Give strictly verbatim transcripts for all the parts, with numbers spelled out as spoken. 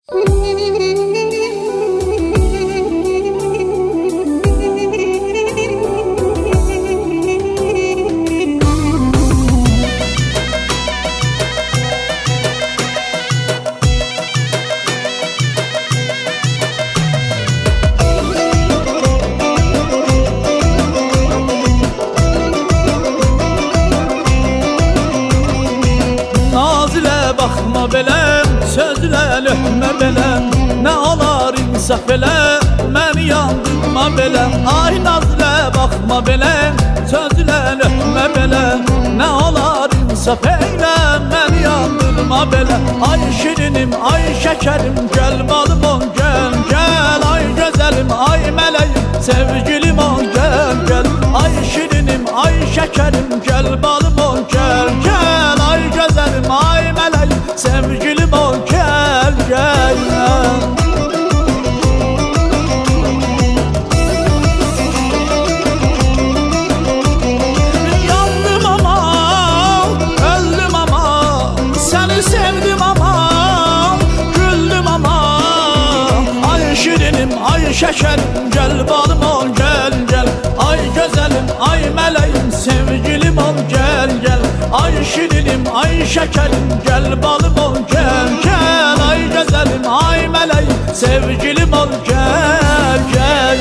Baxma beləm, sözlə löhmə beləm, nə olar insaf elə, məni yandırma beləm. Ay nazlə baxma beləm, sözlə löhmə beləm, nə olar insaf elə, məni yandırma beləm. Ay şirinim, ay şəkərim, gəl balım ol, gəl, gəl. Ay gözəlim, ay mələyim, sevgilim ol, gəl, gəl. Ay şirinim, ay şəkərim, gəl balım ol, gəl, gəl. Ay gözəlim, ay mələyim, sevgilim ol, gəl, gəl. Yandım ama, öldüm ama, səni sevdim ama, güldüm ama. Ay şirinim, ay şəkərim, gəl balım ol, gəl, gəl. Ay gözəlim, ay mələyim, sevgilim ol, gəl, gəl. Ay şirinim, ay şəkərim, gəl balım ol, gəl, gəl. Ay gözəlim, ay mələyim, sevgilim ol, gəl, gəl.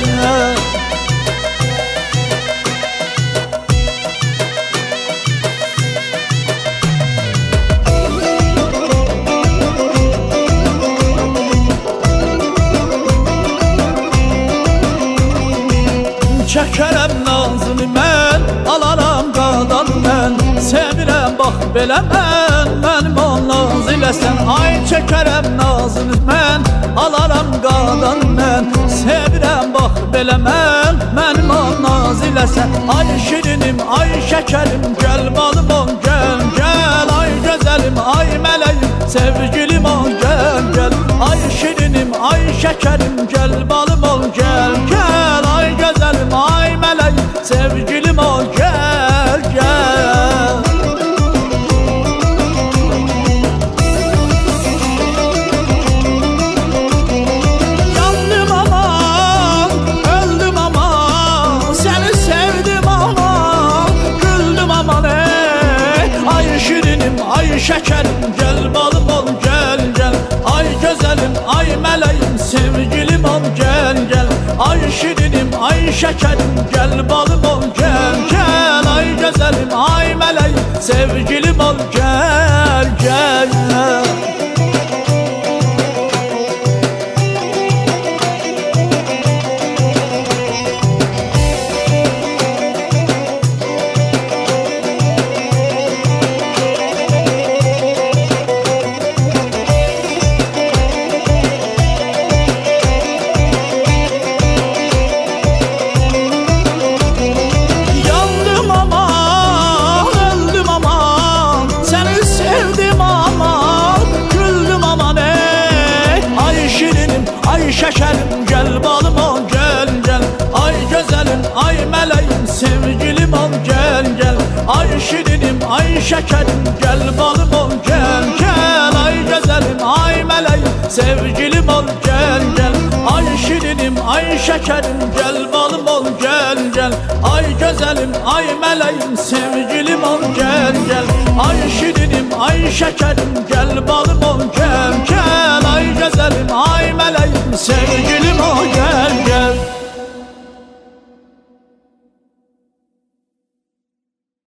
Çəkərəm nazını mən, alaram qadanı mən, sevirəm bax belə mən, mənim ol naz eləsən. Ay çəkərəm nazını mən, alaram qadanı mən, sevirəm bax belə mən, mənim ol naz eləsən. Ay şirinim, ay şəkərim, gəl balım ol, gəl, gəl. Ay gözəlim, ay mələyim, sevgilim ol, gəl, gəl. Ay şirinim, ay şəkərim, gəl balım ol, gəl, gəl. Ay gözəlim, ay mələyim, sevgilim ol, gəl, gəl. Yandım ama, öldüm ama, səni sevdim ama, güldüm ama ne? Ay şirinim, ay şəkərim, gəl balım ol, gəl, gəl. Ay gözəlim, ay mələyim, sevgilim ol, gəl, gəl. Ay şirinim, ay şəkərim, gəl balım ol, gəl, gəl. Ay gözəlim, ay mələyim, sevgilim ol, gəl, gəl. Ay şəkərim, gəl balım ol, gəl, gəl. Ay gözəlim, ay mələyim, sevgilim ol, gəl, gəl. Ay şirinim, ay şəkərim, gəl balım ol, gəl, gəl. Ay gözəlim, ay mələyim, sevgilim ol, gəl, gəl. Ay şirinim, ay şəkərim, gəl balım ol, gəl, gəl. Ay gözəlim, ay mələyim, sevgilim ol, gəl, gəl. Ay şirinim, ay şəkərim, gəl balım ol, gəl, gəl.